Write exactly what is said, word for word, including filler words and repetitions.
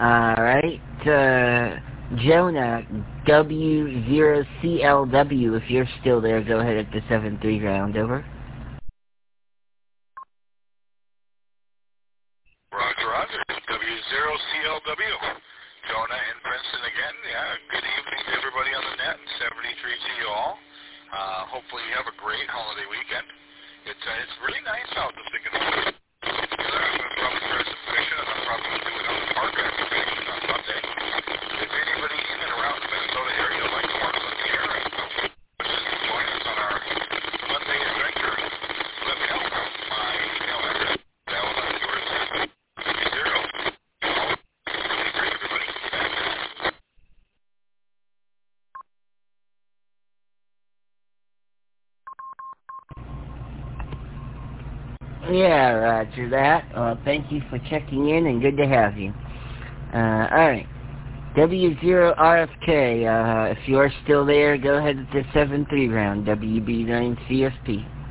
Alright, uh, Jonah, W zero C L W, if you're still there, go ahead at the seven three round, over. Roger, Roger, W zero C L W. Jonah in Princeton again. Yeah, good evening to everybody on the net, seventy-three to you all. Uh, hopefully you have a great holiday weekend. It's uh, it's really nice out this weekend. I'm going to probably start some fishing, and I'm probably going to do another park activation on Monday. If anybody in and around the Minnesota area would like to volunteer and join us on our Monday adventure, let me know. My email address is Alan Stewart zero. Really great, everybody. Yeah, roger that. Uh, thank you for checking in, and good to have you. Uh, alright. W zero R F K, uh, if you're still there, go ahead at the seven three round, W B nine C S P.